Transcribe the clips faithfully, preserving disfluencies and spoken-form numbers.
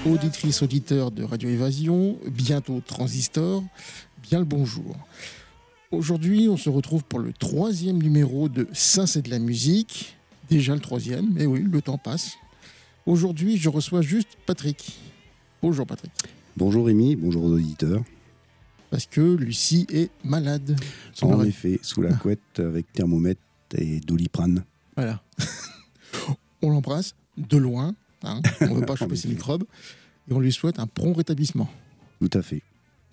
auditrices, auditeurs de Radio Évasion, bientôt Transistor, bien le bonjour. Aujourd'hui, on se retrouve pour le troisième numéro de Ça c'est de la musique. Déjà le troisième, mais oui, le temps passe. Aujourd'hui, je reçois juste Patrick. Bonjour Patrick. Bonjour Rémi, bonjour aux auditeurs. Parce que Lucie est malade. En aurait... effet, sous la couette avec thermomètre et Doliprane. Voilà. On l'embrasse de loin, hein. On ne veut pas choper ses microbes, et on lui souhaite un prompt rétablissement. Tout à fait.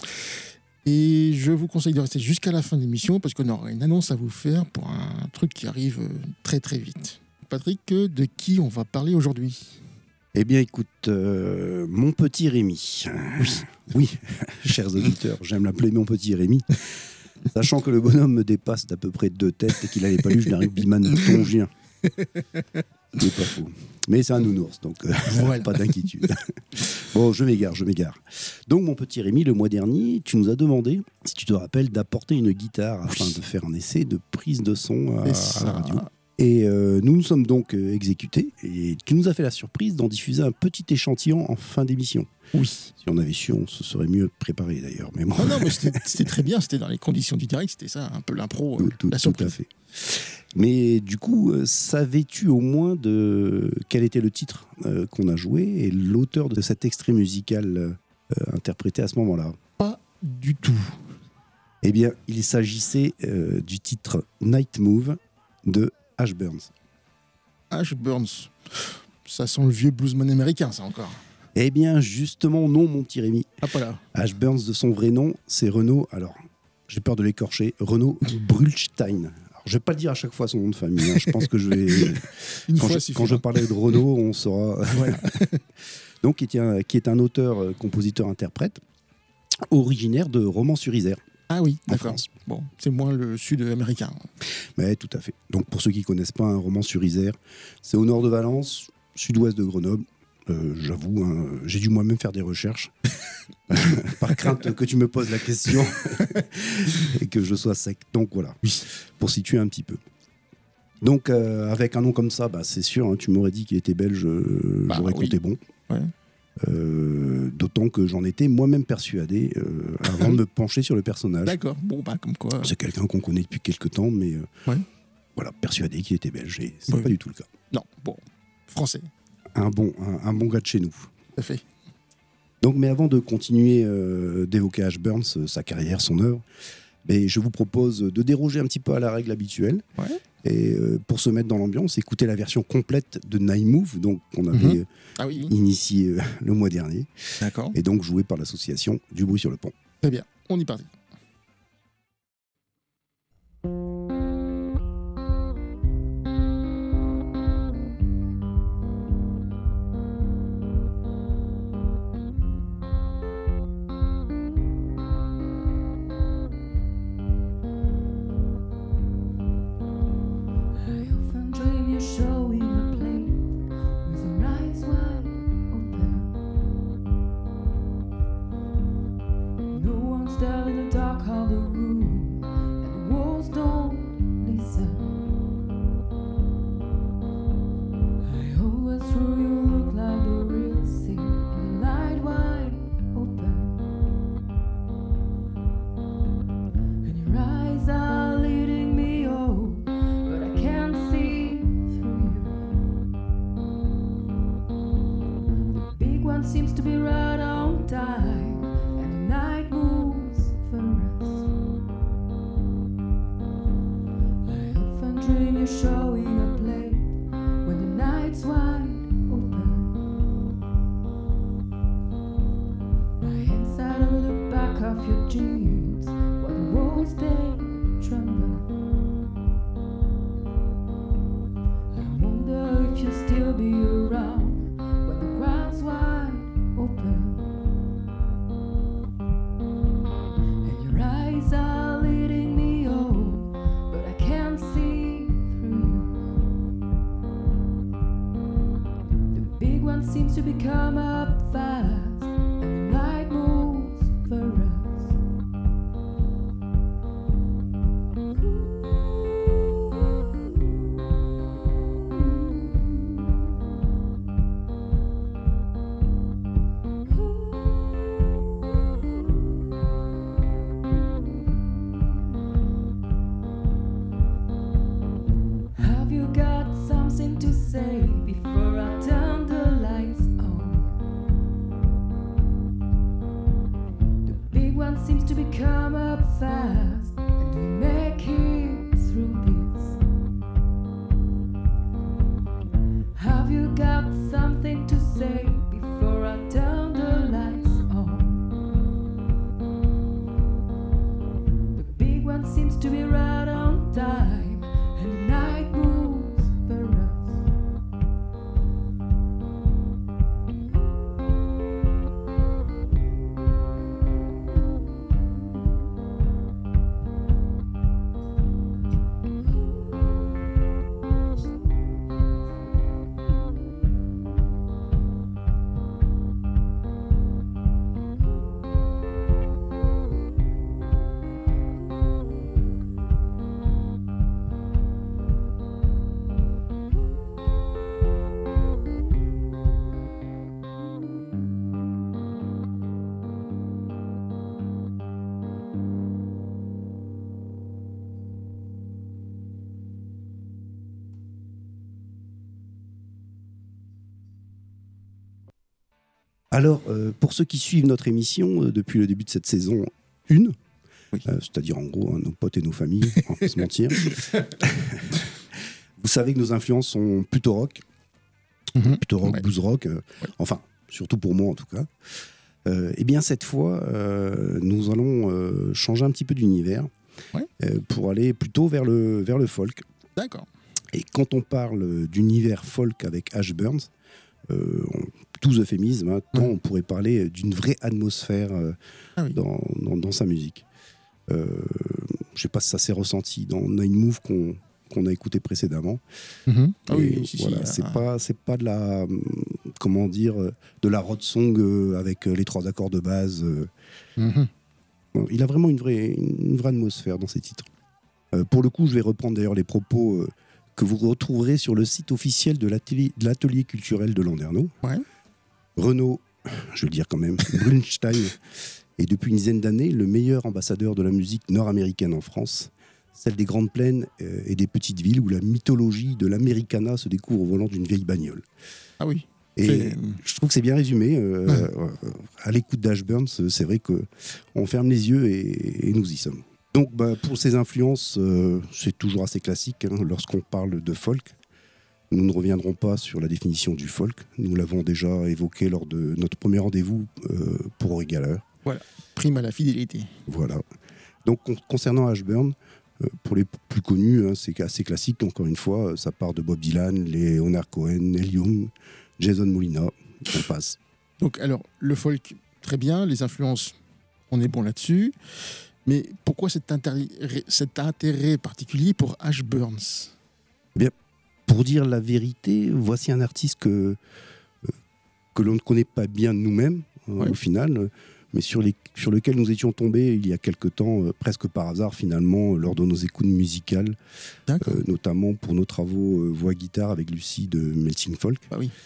Et je vous conseille de rester jusqu'à la fin de l'émission parce qu'on aura une annonce à vous faire pour un truc qui arrive très très vite. Patrick, de qui on va parler aujourd'hui ? Eh bien écoute, euh, mon petit Rémi. Oui, oui, chers auditeurs, j'aime l'appeler mon petit Rémi. Sachant que le bonhomme me dépasse d'à peu près deux têtes et qu'il n'avait pas lu, je n'arrive biman tongien. C'est pas faux. Mais c'est un nounours, donc euh, voilà. Pas d'inquiétude. Bon, je m'égare, je m'égare. Donc, mon petit Rémi, le mois dernier, tu nous as demandé, si tu te rappelles, d'apporter une guitare afin de faire un essai de prise de son à, à la radio. Et euh, nous nous sommes donc euh, exécutés et tu nous as fait la surprise d'en diffuser un petit échantillon en fin d'émission. Oui. Si on avait su, on se serait mieux préparé d'ailleurs. Mais bon. Non, non, mais c'était, c'était très bien, c'était dans les conditions du direct, c'était ça, un peu l'impro, tout, tout, la surprise. Tout à fait. Mais du coup, euh, savais-tu au moins de quel était le titre euh, qu'on a joué et l'auteur de cet extrait musical euh, interprété à ce moment-là ? Pas du tout. Eh bien, il s'agissait euh, du titre Night Move de Ash Burns. Ash Burns, ça sent le vieux bluesman américain, ça encore. Eh bien, justement, non, mon petit Rémi. Ah, pas là. Ash Burns, de son vrai nom, c'est Renaud, alors, j'ai peur de l'écorcher, Renaud Brülstein. Alors, je ne vais pas le dire à chaque fois son nom de famille, hein. Je pense que je vais... Une quand fois, je, quand je parlerai de Renaud, on saura... Voilà. Donc, qui est un, qui est un auteur, euh, compositeur, interprète, originaire de Romans-sur-Isère. Ah oui, en d'accord. France. Bon, c'est moins le sud américain. Mais tout à fait. Donc pour ceux qui ne connaissent pas un Romans-sur-Isère, c'est au nord de Valence, sud-ouest de Grenoble. Euh, j'avoue, hein, j'ai dû moi-même faire des recherches par crainte que tu me poses la question et que je sois sec. Donc voilà, oui, pour situer un petit peu. Donc euh, avec un nom comme ça, bah, c'est sûr, hein, tu m'aurais dit qu'il était belge, euh, bah, j'aurais oui. compté bon. Ouais. Euh, d'autant que j'en étais moi-même persuadé euh, avant de me pencher sur le personnage. D'accord, bon bah comme quoi. C'est quelqu'un qu'on connaît depuis quelques temps, mais euh, ouais. voilà, persuadé qu'il était belge, et c'est ouais. pas du tout le cas. Non, bon, français. Un bon, un, un bon gars de chez nous. Tout à fait. Donc, mais avant de continuer euh, d'évoquer Ash Burns, sa carrière, son œuvre, mais je vous propose de déroger un petit peu à la règle habituelle. Ouais. Et euh, pour se mettre dans l'ambiance, écouter la version complète de Night Move, donc qu'on avait mm-hmm. euh, ah oui. initié euh, le mois dernier. D'accord. Et donc joué par l'association Du Bruit sur le Pont. Très bien, on y part. To become up fast, and the night moves for us. Ooh. say before I turn the lights on. The big one seems to be come up fast, and we make it through this. Have you got something to say before I turn the lights on? The big one seems to be right on time, and the night moves for us. Alors, euh, pour ceux qui suivent notre émission euh, depuis le début de cette saison un, Oui. euh, c'est-à-dire en gros hein, nos potes et nos familles, on va pas se mentir, vous savez que nos influences sont plutôt rock, Mhm. plutôt rock, Ouais. blues rock, euh, enfin, surtout pour moi en tout cas. Euh, et bien cette fois, euh, nous allons euh, changer un petit peu d'univers Ouais. euh, pour aller plutôt vers le, vers le folk. D'accord. Et quand on parle d'univers folk avec Ash Burns, euh, on, tous euphémismes, hein, tant Ouais. on pourrait parler d'une vraie atmosphère euh, Ah oui. dans, dans, dans sa musique. Euh, je ne sais pas si ça s'est ressenti dans Nine Move qu'on qu'on a écouté précédemment. Mhm. Ah Et oui, si, si, voilà, euh, c'est pas c'est pas de la hum, comment dire euh, de la road song euh, avec euh, les trois accords de base. euh. mhm. Bon, il a vraiment une vraie une vraie atmosphère dans ses titres. Euh, pour le coup, je vais reprendre d'ailleurs les propos euh, que vous retrouverez sur le site officiel de l'atelier de l'atelier culturel de Landerneau. Ouais. Renaud, je vais le dire quand même, Brunstein est depuis une dizaine d'années le meilleur ambassadeur de la musique nord-américaine en France, celle des grandes plaines euh, et des petites villes où la mythologie de l'Americana se découvre au volant d'une vieille bagnole. Ah oui. Et C'est- je trouve que c'est bien résumé. euh, Ouais. euh, à l'écoute d'Ash Burns, c'est vrai qu'on ferme les yeux et, et nous y sommes. Donc bah, pour ces influences, euh, c'est toujours assez classique hein, lorsqu'on parle de folk. Nous ne reviendrons pas sur la définition du folk. Nous l'avons déjà évoqué lors de notre premier rendez-vous euh, pour Ori Geller. Prime à la fidélité. Voilà. Donc con- concernant Ash Burns, euh, pour les p- plus connus, hein, c'est assez classique. Encore une fois, euh, ça part de Bob Dylan, Leonard Cohen, Neil Young, Jason Molina, on passe. Donc, alors, le folk, très bien. Les influences, on est bon là-dessus. Mais pourquoi cet intérêt, cet intérêt particulier pour Ash Burns? Pour dire la vérité, voici un artiste que, euh, que l'on ne connaît pas bien nous-mêmes, hein, Ouais. au final, euh, mais sur, les, sur lequel nous étions tombés il y a quelque temps, euh, presque par hasard finalement, lors de nos écoutes musicales, D'accord. euh, notamment pour nos travaux euh, voix-guitare avec Lucie de Melting Folk, Bah oui.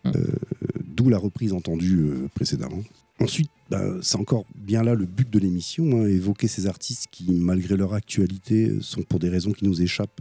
d'où la reprise entendue euh, précédemment. Ensuite, bah, c'est encore bien là le but de l'émission, hein, évoquer ces artistes qui, malgré leur actualité, sont pour des raisons qui nous échappent,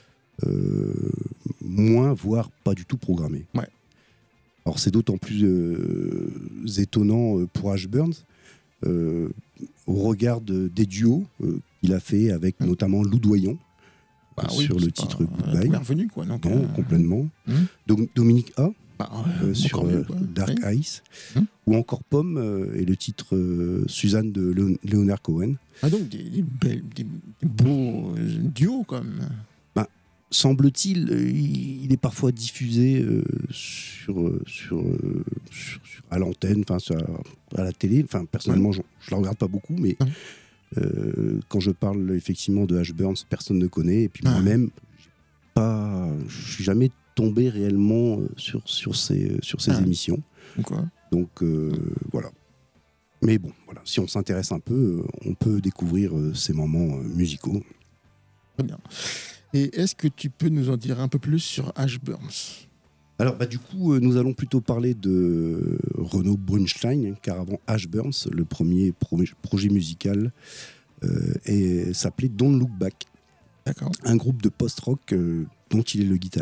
euh, moins, voire pas du tout programmés. Ouais. Alors c'est d'autant plus euh, étonnant euh, pour Ash Burns, euh, au regard de- des duos euh, qu'il a fait avec Mm. notamment Lou Doyon, Bah sur oui, le c'est titre pas Goodbye. un revenu, quoi. Donc, non, euh, complètement. Mm. Dom- Dominique A, bah, euh, euh, sur encore mieux, euh, quoi. Dark Oui. Ice, Hmm. ou encore Pomme euh, et le titre euh, Suzanne de Léon- Leonard Cohen. Ah, donc, des, des belles- des- des beaux euh, duos, quand même. Semble-t-il, euh, il il est parfois diffusé euh, sur, euh, sur, euh, sur- sur- à l'antenne, enfin sur- à la télé. Enfin, personnellement, je ne la regarde pas beaucoup, mais Ouais. euh, quand je parle effectivement de Ash Burns, personne ne connaît. Et puis Ah. moi-même, j'ai pas, je suis jamais tombé réellement euh, sur, sur ces, sur ces Ah. émissions. Donc, ouais. Donc euh, voilà. Mais bon, voilà, si on s'intéresse un peu, euh, on peut découvrir euh, ces moments euh, musicaux. Très bien. Et est-ce que tu peux nous en dire un peu plus sur Ash Burns? Alors bah, du coup, euh, nous allons plutôt parler de Renaud Brunstein, hein, car avant Ash Burns, le premier pro- projet musical euh, est- s'appelait Don't Look Back, D'accord. un groupe de post-rock euh, dont il est le guitariste.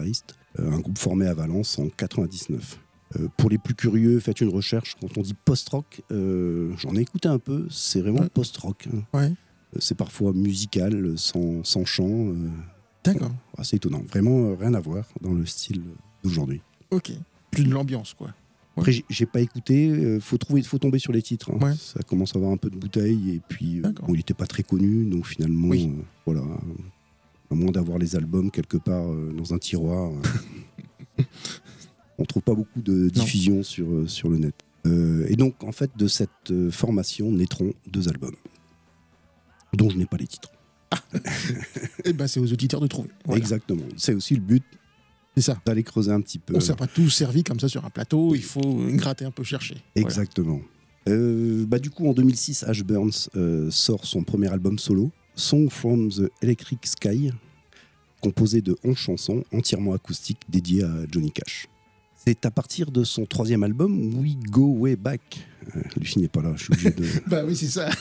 euh, un groupe formé à Valence en quatre-vingt-dix-neuf. Euh, pour les plus curieux, faites une recherche. Quand on dit post-rock, euh, j'en ai écouté un peu, c'est vraiment Ouais. post-rock. Hein. Ouais. C'est parfois musical, sans, sans chant. Euh, D'accord. assez étonnant. Vraiment euh, rien à voir dans le style d'aujourd'hui. Ok. Plus de l'ambiance, quoi. Après, j'ai, j'ai pas écouté. Euh, faut trouver, faut tomber sur les titres. Hein. Ouais. Ça commence à avoir un peu de bouteille et puis euh, D'accord. bon, il était pas très connu, donc finalement, Oui. euh, voilà. À moins d'avoir les albums quelque part euh, dans un tiroir, euh, on trouve pas beaucoup de diffusion sur euh, sur le net. Euh, et donc, en fait, de cette euh, formation naîtront deux albums, dont je n'ai pas les titres. Et ben, c'est aux auditeurs de trouver. Voilà. Exactement. C'est aussi le but C'est ça. d'aller creuser un petit peu. On ne s'est pas tout servi comme ça sur un plateau, il faut gratter un peu, chercher. Voilà. Exactement. Euh, bah, du coup, en deux mille six, Ash Burns euh, sort son premier album solo, Song from the Electric Sky, composé de onze chansons entièrement acoustiques dédiées à Johnny Cash. C'est à partir de son troisième album, We Go Way Back. Euh, Lucie n'est pas là, je suis obligé de, Bah oui, c'est ça.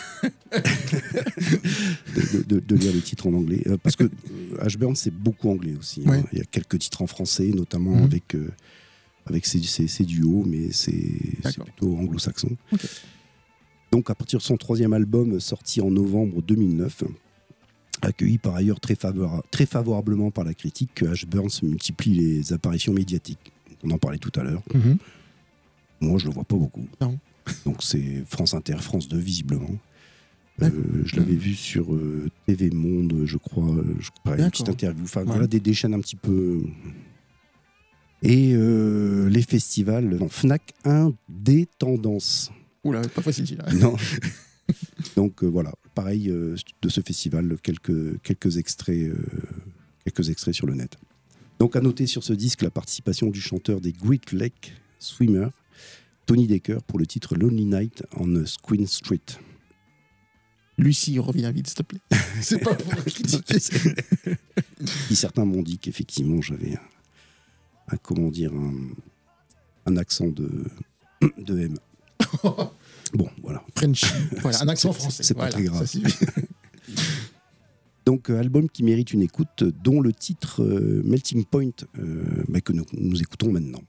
de, de- de lire les titres en anglais. Euh, parce que euh, Ash Burns, c'est beaucoup anglais aussi. Hein. Ouais. Il y a quelques titres en français, notamment Mhm. avec, euh, avec ses, ses- ses duos, mais c'est, c'est D'accord. plutôt anglo-saxon. Ok. Donc, à partir de son troisième album, sorti en novembre deux mille neuf, accueilli par ailleurs très, favora- très favorablement par la critique, que Ash Burns multiplie les apparitions médiatiques. On en parlait tout à l'heure. Mhm. Moi, je le vois pas beaucoup. Non. Donc, c'est France Inter, France deux, visiblement. D'accord. Euh, je l'avais vu sur euh, T V Monde, je crois. euh, Je crois une D'accord. petite interview. Enfin, Ouais. voilà, des, des chaînes un petit peu. Et euh, les festivals. Non, Fnac un des tendances. Oula, pas facile celui-là. Non. Donc euh, voilà, pareil euh, de ce festival, quelques, quelques, extraits, euh, quelques extraits sur le net. Donc à noter sur ce disque la participation du chanteur des Great Lake Swimmer, Tony Decker, pour le titre Lonely Night on Queen Street. Lucie, reviens vite, s'il te plaît. C'est pas pour critiquer. Et certains m'ont dit qu'effectivement j'avais un, un- comment dire un, un accent de, de M. Bon, voilà. Frenchy. Voilà, un accent C'est- français. c'est pas Voilà, très grave. ça suffit. Donc, euh, album qui mérite une écoute, dont le titre euh, Melting Point, euh, mais que nous, nous écoutons maintenant.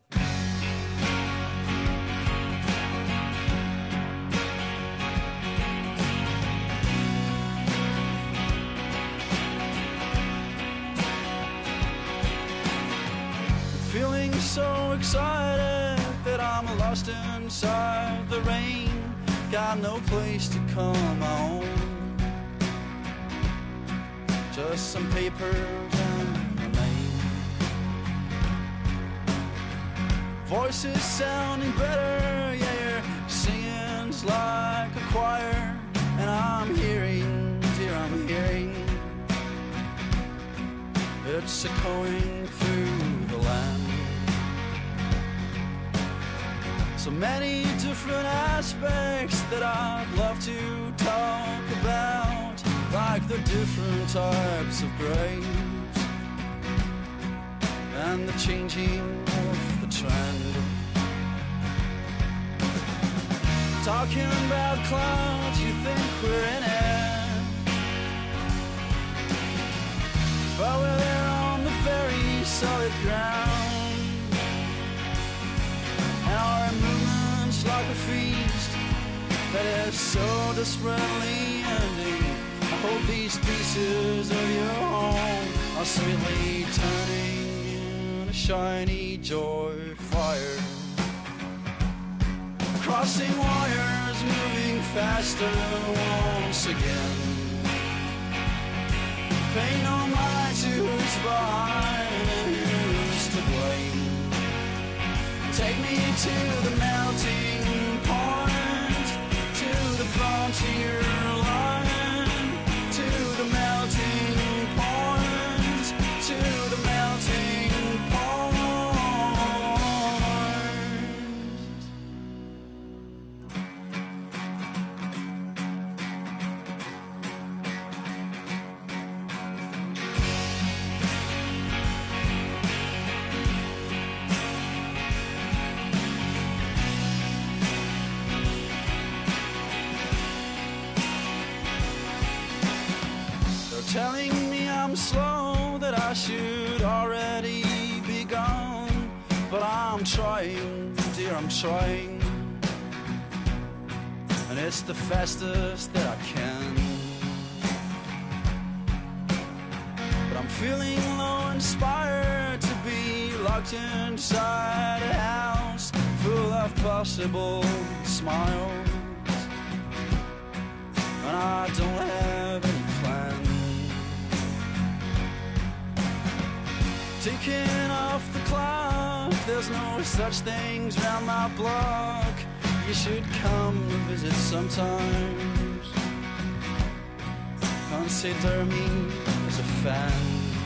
Feeling so excited that I'm lost inside the rain. Got no place to call my own. Just some papers and a name. Voices sounding better, yeah, your singing's like a choir. And I'm hearing, dear, I'm hearing. It's echoing through the land. So many different aspects that I'd love to talk about, like the different types of graves and the changing of the trend. Talking about clouds, you think we're in it, but we're there on the very solid ground. And our movement's like a feast that is so desperately ending. I hope these pieces of your home are sweetly turning in a shiny joy fire. Crossing wires, moving faster once again. Pay no mind to who's behind and who's to blame. Take me to the melting point, to the frontier line, to the melting point, to the melting point. They're telling me I'm slow, that I should already be I'm trying, dear, I'm trying. And it's the fastest that I can. But I'm feeling low, inspired to be locked inside a house full of possible smiles. And I don't have any plans. Taking off the clock, there's no such things round my block. You should come visit sometimes. Consider me as a fan.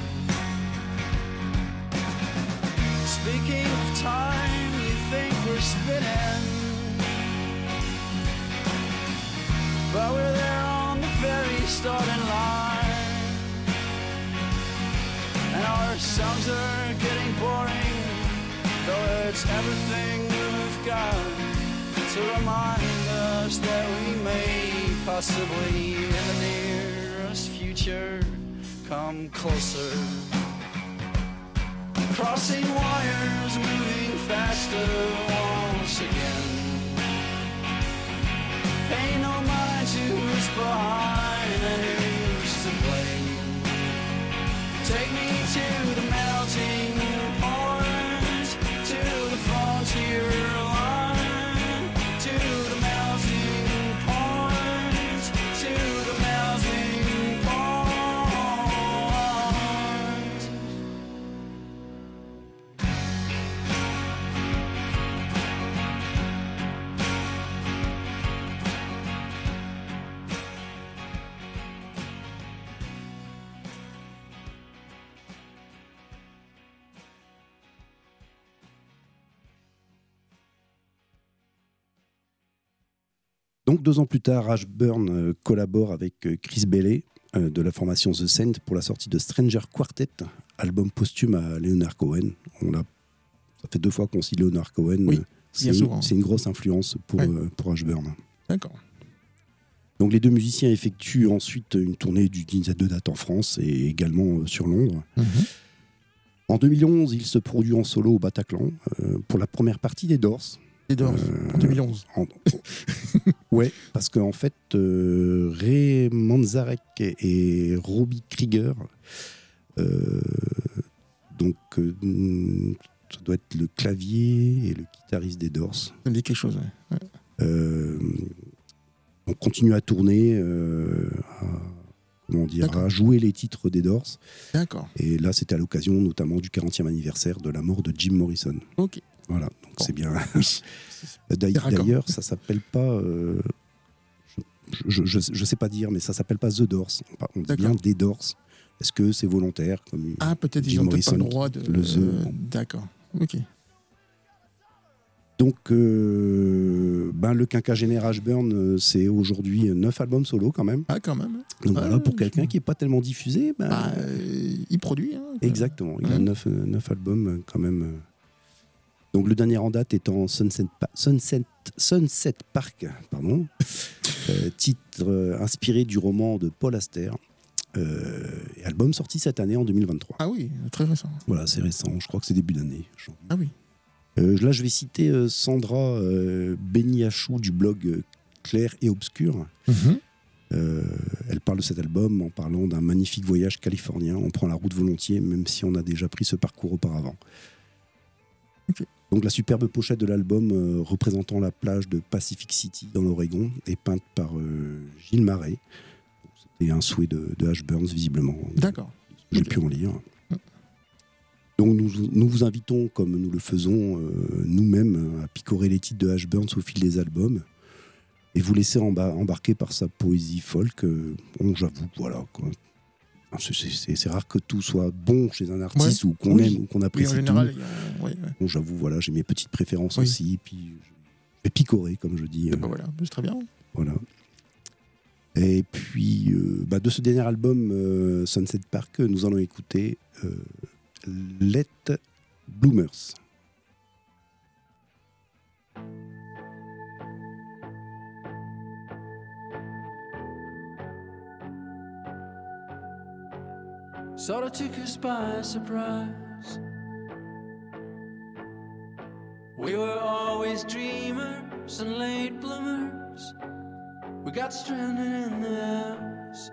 Speaking of time, you think we're spinning, but we're there on the very starting line. And our songs are getting boring, though it's everything we've got to remind us that we may possibly in the nearest future come closer. Crossing wires, moving faster once again. Pay no mind to who's behind and who's to blame. Take me to the melting point, to the frontier line, to the melting point, to the melting point. Donc deux ans plus tard, Ashburn euh, collabore avec euh, Chris Bailey euh, de la formation The Saint pour la sortie de Stranger Quartet, album posthume à Leonard Cohen. On a, ça fait deux fois qu'on cite Leonard Cohen. Oui, c'est, bien une, souvent. c'est une grosse influence pour, Ouais. euh, pour Ashburn. D'accord. Donc les deux musiciens effectuent ensuite une tournée d'une dizaine de dates en France et également euh, sur Londres. Mhm. En deux mille onze, il se produit en solo au Bataclan euh, pour la première partie des Doors. Les Doors, Euh, en deux mille onze. En- ouais, parce qu'en fait, euh, Ray Manzarek et, et Robbie Krieger, euh, donc euh, ça doit être le clavier et le guitariste des Doors, Ça me dit quelque chose, ouais. Ouais. euh, on continue à tourner, euh, à, comment dire, D'accord. à jouer les titres des Doors. D'accord. Et là, c'était à l'occasion notamment du quarantième anniversaire de la mort de Jim Morrison. Ok. Voilà, donc Bon. c'est bien. Oui. D'ailleurs, raccord. d'ailleurs, ça s'appelle pas. euh, je, je, je sais pas dire, mais ça s'appelle pas The Doors. On dit D'accord. bien des Doors. Est-ce que c'est volontaire comme Ah, peut-être ils Jim n'ont peut-être pas le Morrison, droit de. le The, euh, bon. D'accord. Ok. Donc, euh, ben, le quinquagénaire Ashburn, euh, c'est aujourd'hui neuf albums solo quand même. Ah, quand même. Donc Ah, voilà, pour je- quelqu'un qui est pas tellement diffusé, ben, Bah, euh, il produit. Hein, exactement. Il a Ouais. neuf, euh, neuf albums euh, quand même. euh. Donc le dernier en date étant Sunset, Pa- Sunset, Sunset Park, pardon, euh, titre euh, inspiré du roman de Paul Auster. Euh, et album sorti cette année en deux mille vingt-trois. Ah oui, très récent. Voilà, c'est récent, je crois que c'est début d'année. janvier. Ah oui. Euh, là, je vais citer euh, Sandra euh, Beniachou du blog euh, Clair et Obscur. Mhm. Euh, elle parle de cet album en parlant d'un magnifique voyage californien. On prend la route volontiers, même si on a déjà pris ce parcours auparavant. Ok. Donc la superbe pochette de l'album euh, représentant la plage de Pacific City dans l'Oregon est peinte par euh, Gilles Marais. Donc, c'était un souhait de, de Ashburn, visiblement. D'accord. J'ai Ok. pu en lire. Donc nous, nous vous invitons, comme nous le faisons euh, nous-mêmes, à picorer les titres de Ashburn au fil des albums et vous laisser emba- embarquer par sa poésie folk. Euh, bon, j'avoue, voilà. Quoi. C'est, c'est- c'est rare que tout soit bon chez un artiste ou qu'on Oui. aime ou qu'on Oui, apprécie en général, tout. il y a- ouais, ouais. Bon, j'avoue, voilà, j'ai mes petites préférences Oui. aussi. Puis je vais picorer, comme je dis. Et euh, bah voilà, c'est très bien. voilà. Et puis, euh, bah, de ce dernier album, euh, Sunset Park, nous allons écouter euh, Let Bloomers. Sort of took us by surprise. We were always dreamers and late bloomers. We got stranded in the house.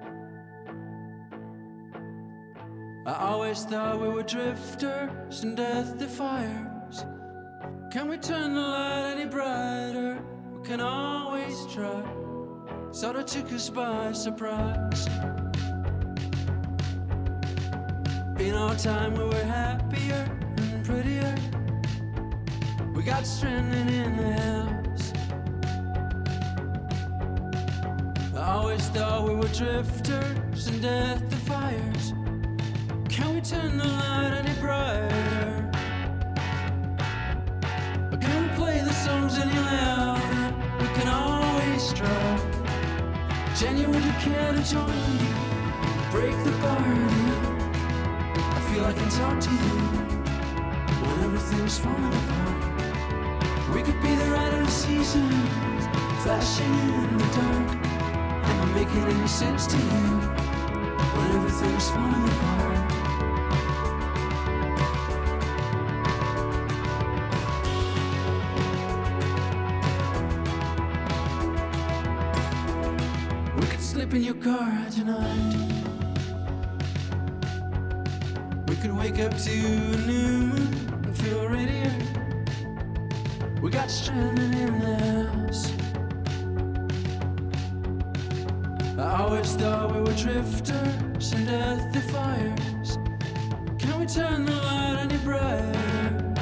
I always thought we were drifters and death defiers. Can we turn the light any brighter? We can always try. Sort of took us by surprise. In our time we were happier and prettier. We got stranded in the house. I always thought we were drifters and death defiers. Can we turn the light any brighter? Or can we play the songs any louder? We can always try. Jenny, would you care to join me? Break the party. I feel I can talk to you when everything's falling apart. We could be the ride of the seasons, flashing in the dark. Am I making any sense to you when everything's falling apart? We could slip in your car tonight. We could wake up to a new moon and feel readier. We got stranded in the house. I always thought we were drifters and death defiers. Can we turn the light any brighter?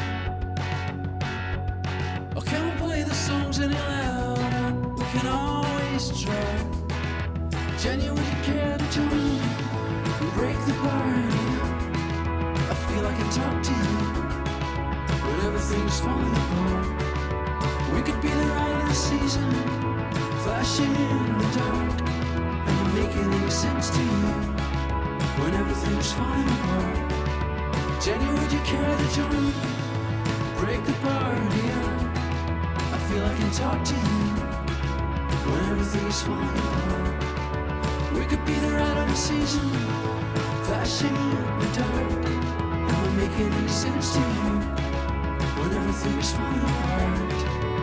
Or can we play the songs any louder? We can always try. Jenny, would you care to join me and break the party? I feel I can talk to you when everything's falling apart. We could be the ride of the season, flashing in the dark. Am I making any sense to you when everything's falling apart? Jenny, would you care to join me? Break the party up. I feel I can talk to you when everything's falling apart. We could be the ride of the season, flashing in the dark. Am I making any sense to you when everything's falling apart?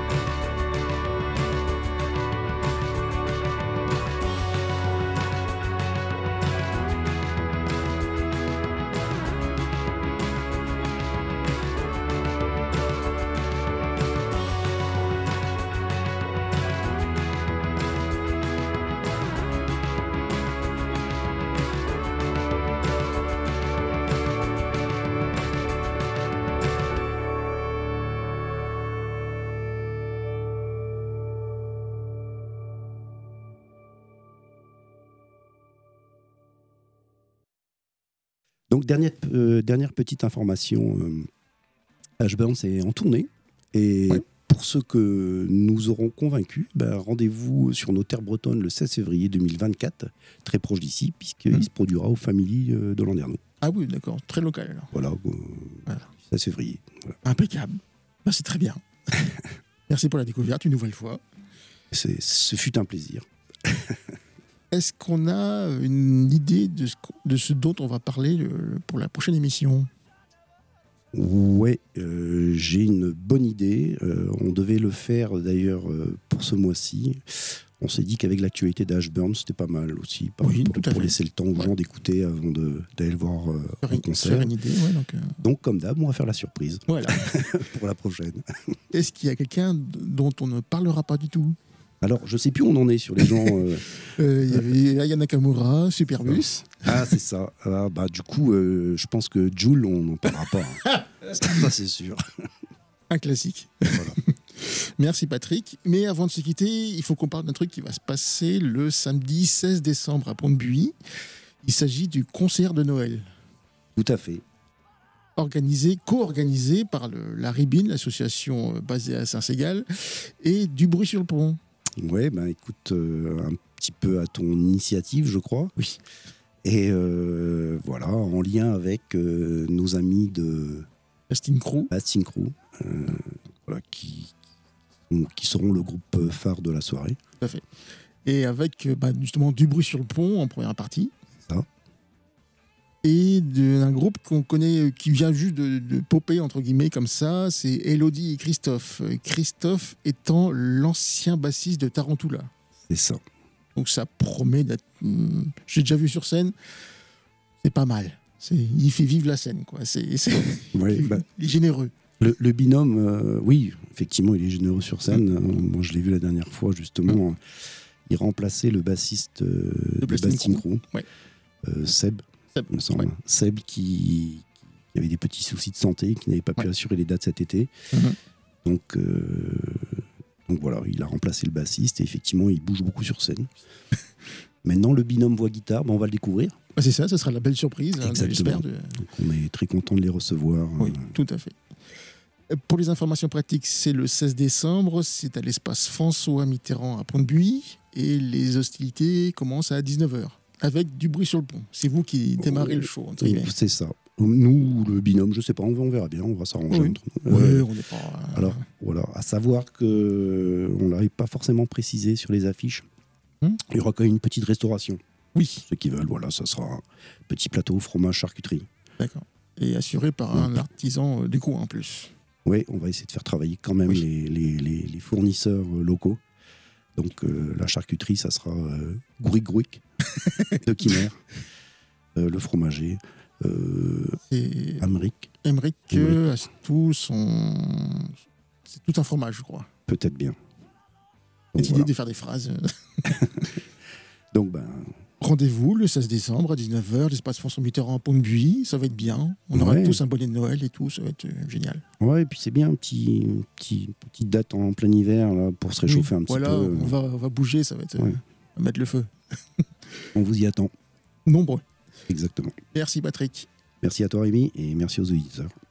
Donc, dernière, euh, dernière petite information, euh, Ashburn est en tournée. Et ouais. pour ceux que nous aurons convaincus, bah, rendez-vous sur nos terres bretonnes le seize février deux mille vingt-quatre, très proche d'ici, puisqu'il mmh. se produira au Family euh, de Landerneau. Ah oui, d'accord, très local alors. Voilà, euh, voilà. seize février. Voilà. Impeccable. Ben, c'est très bien. Merci pour la découverte une nouvelle fois. C'est, ce fut un plaisir. Est-ce qu'on a une idée de ce, de ce dont on va parler le, pour la prochaine émission ? Ouais, euh, j'ai une bonne idée. Euh, on devait le faire d'ailleurs euh, pour ce mois-ci. On s'est dit qu'avec l'actualité d'Ashburn, c'était pas mal aussi, par, oui, pour, pour laisser le temps aux ouais. gens d'écouter avant de, d'aller le voir euh, faire, en concert. Faire une idée, ouais, donc, euh... donc, comme d'hab, on va faire la surprise voilà. pour la prochaine. Est-ce qu'il y a quelqu'un dont on ne parlera pas du tout ? Alors, je sais plus où on en est sur les gens. Il euh... euh, y avait Aya Nakamura, Superbus. Ah, c'est ça. Ah, bah, du coup, euh, je pense que Jul, on n'en parlera pas. Hein. Ça, c'est sûr. Un classique. Voilà. Merci Patrick. Mais avant de se quitter, il faut qu'on parle d'un truc qui va se passer le samedi seize décembre à Pont-de-Buis. Il s'agit du concert de Noël. Tout à fait. Organisé, co-organisé par le, la Ribine, l'association basée à Saint-Ségal, et Du Bruit sur le Pont. Ouais, ben écoute, euh, un petit peu à ton initiative, je crois. Oui. Et euh, voilà, en lien avec euh, nos amis de Casting Crew, Casting Crew, euh, voilà, qui, qui seront le groupe phare de la soirée. Tout à fait. Et avec bah, justement Du Bruit sur le Pont en première partie. Ça. et d'un groupe qu'on connaît, qui vient juste de, de popper, entre guillemets, comme ça, c'est Elodie et Christophe. Christophe étant l'ancien bassiste de Tarantula. C'est ça. Donc ça promet d'être... hum, J'ai déjà vu sur scène, c'est pas mal. C'est... Il fait vivre la scène, quoi. C'est... c'est- Ouais, il, bah, il est généreux. le, le binôme, euh, oui, effectivement, il est généreux sur scène. Euh, moi, je l'ai vu la dernière fois, justement. Mm. Il remplaçait le bassiste euh, de Blasting Blasting Crew. Crew, Ouais. euh, Seb, Seb, il me semble. ouais. Seb qui, qui avait des petits soucis de santé, qui n'avait pas pu Ouais. assurer les dates cet été. Mhm. Donc, euh, donc voilà, il a remplacé le bassiste et effectivement, il bouge beaucoup sur scène. Maintenant, le binôme voix-guitare, ben, on va le découvrir. Bah, c'est ça, ça sera la belle surprise, hein, Exactement. j'espère. De... Donc, on est très content de les recevoir. Oui, Euh, tout à fait. Pour les informations pratiques, c'est le seize décembre, c'est à l'espace François Mitterrand à Pont-de-Buis, et les hostilités commencent à dix-neuf heures, avec du bruit sur le pont. C'est vous qui démarrez le show, entre guillemets. C'est ça. Nous, le binôme, je sais pas, on on verra bien, on va s'arranger Oui. entre nous. Ouais, Euh, on n'est pas... alors, voilà, à savoir que on l'avait pas forcément précisé sur les affiches. Hmm. Il y aura quand même une petite restauration. Oui, Ceux qui veulent, voilà, ça sera un petit plateau, fromage, charcuterie. d'accord. Et assuré par un artisan euh, du coin en plus. Oui, on va essayer de faire travailler quand même Oui. les, les- les- les fournisseurs euh, locaux. Donc euh, la charcuterie, ça sera euh, Gouic Gouic de Kimer. Euh, le fromager, euh, Et Amric, Emmerich, euh, a tout son... C'est tout un fromage, je crois. peut-être bien. Cette Donc, idée voilà. de faire des phrases. Donc, ben, Rendez-vous le seize décembre à dix-neuf heures, l'espace François Mitterrand à Pont-de-Buis, ça va être bien. On aura Ouais. tous un bonnet de Noël et tout, ça va être euh, génial. ouais, et puis c'est bien, un petit, petit, petite date en plein hiver là, pour se réchauffer Oui, un petit voilà, peu. on va, on va bouger, ça va être... euh, Ouais. on va mettre le feu. On vous y attend. Nombreux. Exactement. Merci Patrick. Merci à toi, Rémi, et merci aux auditeurs.